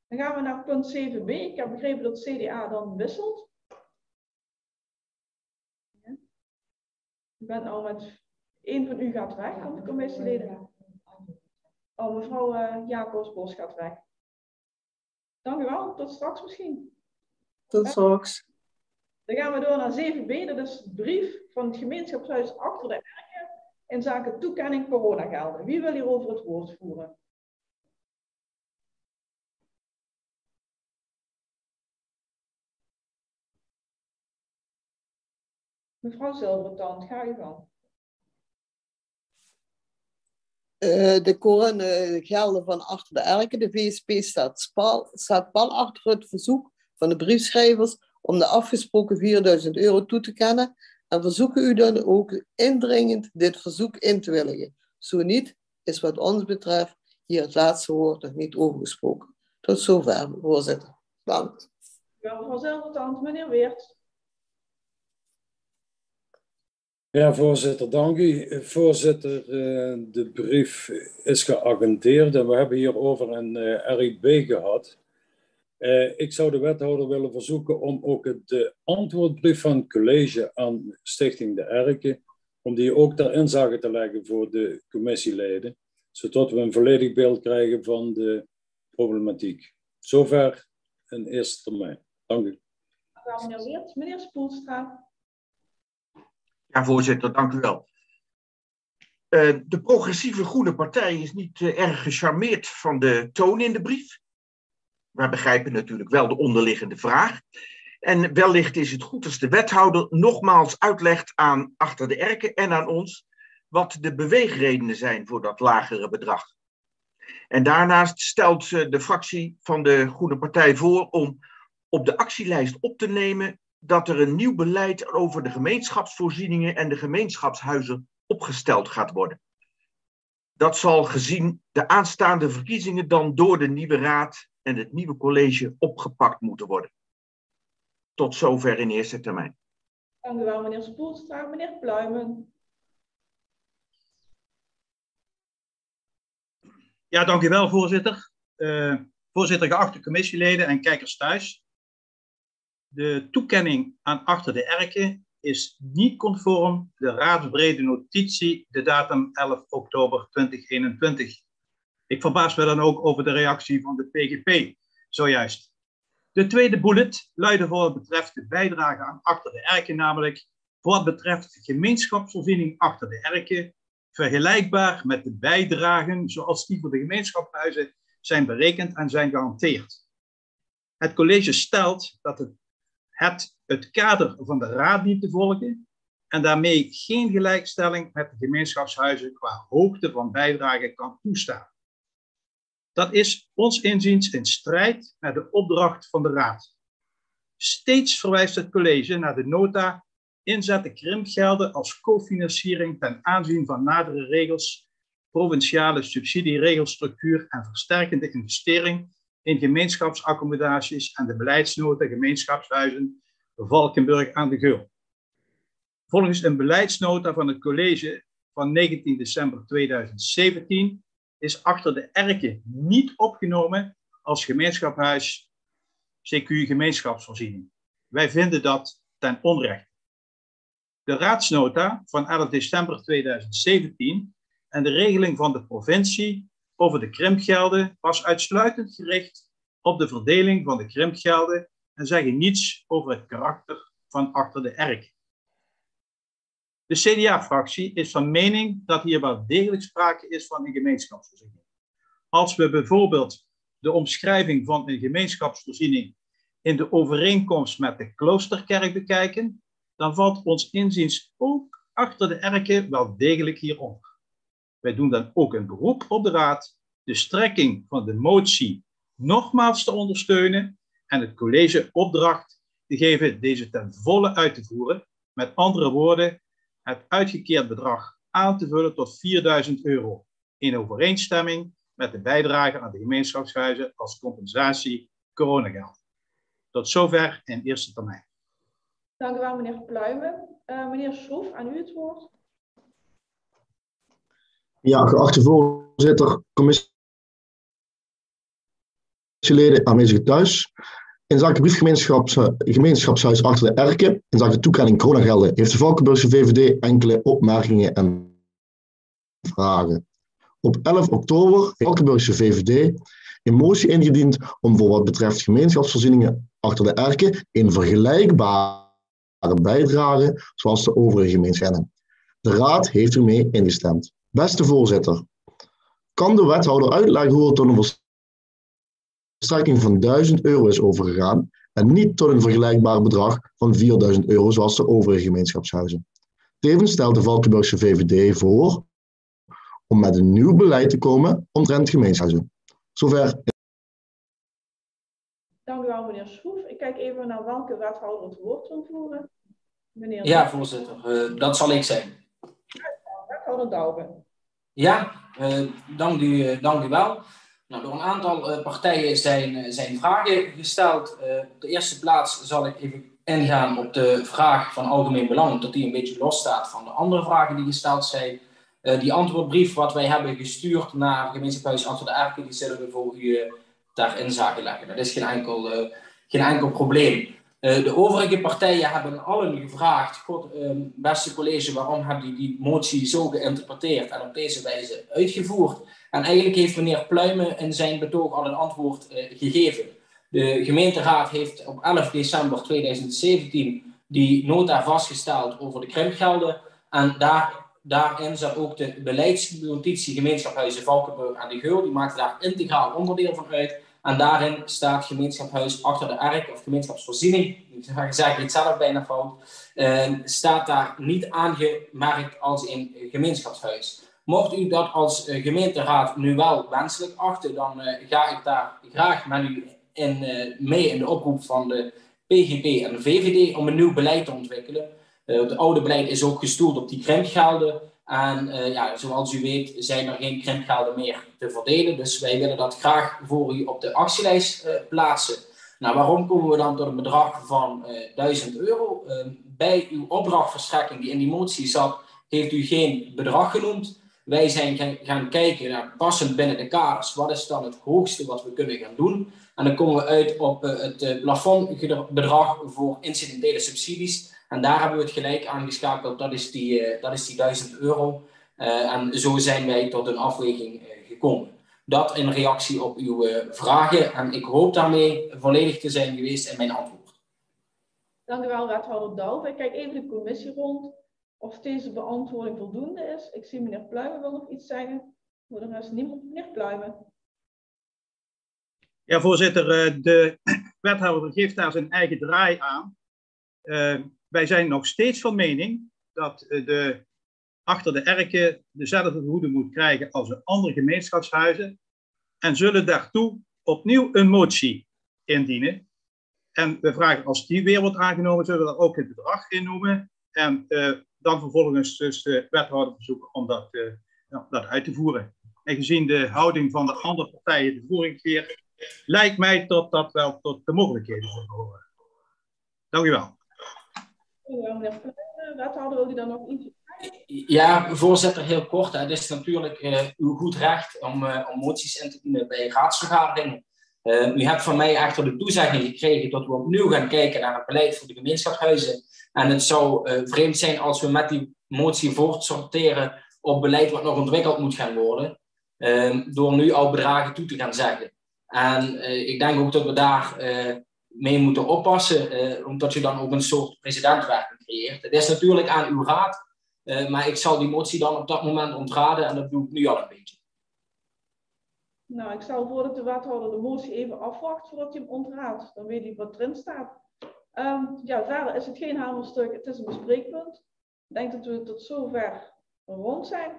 Dan gaan we naar punt 7b. Ik heb begrepen dat CDA dan wisselt. Ja. Ik ben al met één van u gaat weg van de commissieleden. Oh, mevrouw Jacobs-Bos gaat weg. Dank u wel. Tot straks misschien. Tot straks. Dan gaan we door naar 7b. Dat is de brief van het gemeenschapshuis Achter de Erken in zaken toekenning coronagelden. Wie wil hierover het woord voeren? Mevrouw Zilvertand, ga u gang. De coronagelden van Achter de Erken, de VSP, staat pal achter het verzoek van de briefschrijvers om de afgesproken 4.000 euro toe te kennen en verzoeken u dan ook indringend dit verzoek in te willigen. Zo niet, is wat ons betreft hier het laatste woord nog niet overgesproken. Tot zover, voorzitter. Dank. Ja, mevrouw Zilvertand, meneer Weert. Ja, voorzitter, dank u. Voorzitter, de brief is geagendeerd en we hebben hierover een RIB gehad. Ik zou de wethouder willen verzoeken om ook de antwoordbrief van het college aan Stichting de Erken, om die ook ter inzage te leggen voor de commissieleden, zodat we een volledig beeld krijgen van de problematiek. Zover in eerste termijn. Dank u. Meneer Weert, meneer Spoelstra. Ja, voorzitter, dank u wel. De progressieve Groene Partij is niet erg gecharmeerd van de toon in de brief. We begrijpen natuurlijk wel de onderliggende vraag. En wellicht is het goed als de wethouder nogmaals uitlegt aan Achter de Erken en aan ons wat de beweegredenen zijn voor dat lagere bedrag. En daarnaast stelt de fractie van de Groene Partij voor om op de actielijst op te nemen dat er een nieuw beleid over de gemeenschapsvoorzieningen en de gemeenschapshuizen opgesteld gaat worden. Dat zal gezien de aanstaande verkiezingen dan door de nieuwe raad en het nieuwe college opgepakt moeten worden. Tot zover in eerste termijn. Dank u wel, meneer Spoelstra. Meneer Pluimen. Ja, dank u wel, voorzitter. Voorzitter, geachte commissieleden en kijkers thuis. De toekenning aan Achter de Erken is niet conform de raadsbrede notitie, de datum 11 oktober 2021. Ik verbaas me dan ook over de reactie van de PGP zojuist. De tweede bullet luidde voor wat betreft de bijdrage aan Achter de Erken, namelijk voor wat betreft de gemeenschapsvoorziening Achter de Erken, vergelijkbaar met de bijdragen zoals die voor de gemeenschapshuizen zijn berekend en zijn gehanteerd. Het college stelt dat het kader van de raad dient te volgen en daarmee geen gelijkstelling met de gemeenschapshuizen qua hoogte van bijdrage kan toestaan. Dat is ons inziens in strijd met de opdracht van de raad. Steeds verwijst het college naar de nota inzetten krimpgelden als cofinanciering ten aanzien van nadere regels, provinciale subsidieregelstructuur en versterkende investering in gemeenschapsaccommodaties en de beleidsnota gemeenschapshuizen Valkenburg aan de Geul. Volgens een beleidsnota van het college van 19 december 2017 is Achter de Erken niet opgenomen als gemeenschapshuis CQ gemeenschapsvoorziening. Wij vinden dat ten onrechte. De raadsnota van 11 december 2017 en de regeling van de provincie over de krimpgelden was uitsluitend gericht op de verdeling van de krimpgelden en zeggen niets over het karakter van Achter de Erken. De CDA-fractie is van mening dat hier wel degelijk sprake is van een gemeenschapsvoorziening. Als we bijvoorbeeld de omschrijving van een gemeenschapsvoorziening in de overeenkomst met de Kloosterkerk bekijken, dan valt ons inziens ook Achter de Erken wel degelijk hieronder. Wij doen dan ook een beroep op de raad de strekking van de motie nogmaals te ondersteunen en het college opdracht te geven deze ten volle uit te voeren. Met andere woorden, het uitgekeerd bedrag aan te vullen tot 4.000 euro in overeenstemming met de bijdrage aan de gemeenschapshuizen als compensatie coronageld. Tot zover in eerste termijn. Dank u wel, meneer Pluimen. Meneer Schroef, aan u het woord. Ja, geachte voorzitter, commissie. commissieleden aanwezigen thuis. In zaken gemeenschapshuis Achter de Erken, in zaken toekenning coronagelden, heeft de Valkenburgse VVD enkele opmerkingen en vragen. Op 11 oktober heeft de Valkenburgse VVD een motie ingediend om voor wat betreft gemeenschapsvoorzieningen Achter de Erken een vergelijkbare bijdrage zoals de overige gemeenschappen. De Raad heeft ermee ingestemd. Beste voorzitter, kan de wethouder uitleggen hoe er tot een verstrekking van €1000 is overgegaan en niet tot een vergelijkbaar bedrag van €4000 zoals de overige gemeenschapshuizen? Tevens stelt de Valkenburgse VVD voor om met een nieuw beleid te komen omtrent gemeenschapshuizen. Zover. Dank u wel, meneer Schroef. Ik kijk even naar welke wethouder het woord wil voeren. Meneer Ja, voorzitter. Dat zal ik zijn. Wethouder Douwen. Ja, dank u wel. Nou, door een aantal partijen zijn vragen gesteld. Op de eerste plaats zal ik even ingaan op de vraag van algemeen belang, omdat die een beetje losstaat van de andere vragen die gesteld zijn. Die antwoordbrief wat wij hebben gestuurd naar gemeenschapshuis Achter de Erken, die zullen we voor u daar in zaken leggen. Dat is geen enkel probleem. De overige partijen hebben allen gevraagd, beste college, waarom hebben jullie die motie zo geïnterpreteerd en op deze wijze uitgevoerd? En eigenlijk heeft meneer Pluijmen in zijn betoog al een antwoord gegeven. De gemeenteraad heeft op 11 december 2017 die nota vastgesteld over de krimpgelden. En daarin zat ook de beleidsnotitie gemeenschapshuizen Valkenburg en de Geul. Die maakte daar integraal onderdeel van uit. En daarin staat gemeenschapshuis Achter de Erken, of gemeenschapsvoorziening, ik zeg het zelf bijna fout, staat daar niet aangemerkt als een gemeenschapshuis. Mocht u dat als gemeenteraad nu wel wenselijk achten, dan ga ik daar graag met u mee in de oproep van de PGP en de VVD om een nieuw beleid te ontwikkelen. Het oude beleid is ook gestoeld op die krimpgelden. En zoals u weet zijn er geen krimpgelden meer te verdelen. Dus wij willen dat graag voor u op de actielijst plaatsen. Nou, waarom komen we dan tot een bedrag van €1000? Bij uw opdrachtverstrekking die in die motie zat, heeft u geen bedrag genoemd. Wij zijn gaan kijken naar passend binnen de kaders. Wat is dan het hoogste wat we kunnen gaan doen? En dan komen we uit op het plafondbedrag voor incidentele subsidies. En daar hebben we het gelijk aangeschakeld. Dat is die €1000. En zo zijn wij tot een afweging gekomen. Dat in reactie op uw vragen. En ik hoop daarmee volledig te zijn geweest in mijn antwoord. Dank u wel, wethouder Douwen. Ik kijk even de commissie rond of deze beantwoording voldoende is. Ik zie meneer Pluijmen wil nog iets zeggen. Voor de rest niemand. Meneer Pluijmen. Ja, voorzitter. De wethouder geeft daar zijn eigen draai aan. Wij zijn nog steeds van mening dat de Achter de Erken dezelfde vergoeding moet krijgen als de andere gemeenschapshuizen en zullen daartoe opnieuw een motie indienen. En we vragen, als die weer wordt aangenomen, zullen we daar ook het bedrag in noemen en dan vervolgens dus de wethouder verzoeken om dat uit te voeren. En gezien de houding van de andere partijen de vorige keer, lijkt mij dat dat wel tot de mogelijkheden zal behoren. Dank u wel. Meneer Pluijmen, wethouder, wil u dan nog iets? Ja, voorzitter, heel kort. Het is natuurlijk uw goed recht om moties in te dienen bij raadsvergaderingen. U hebt van mij echter de toezegging gekregen dat we opnieuw gaan kijken naar het beleid voor de gemeenschapshuizen. En het zou vreemd zijn als we met die motie voortsorteren op beleid wat nog ontwikkeld moet gaan worden. Door nu al bedragen toe te gaan zeggen. En ik denk ook dat we daar mee moeten oppassen, omdat je dan ook een soort precedentwerking creëert. Het is natuurlijk aan uw raad. Maar ik zal die motie dan op dat moment ontraden en dat doe ik nu al een beetje. Nou, ik stel voor dat de wethouder de motie even afwacht voordat hij hem ontraadt. Dan weet hij wat erin staat. Verder is het geen hamerstuk, het is een bespreekpunt. Ik denk dat we tot zover rond zijn.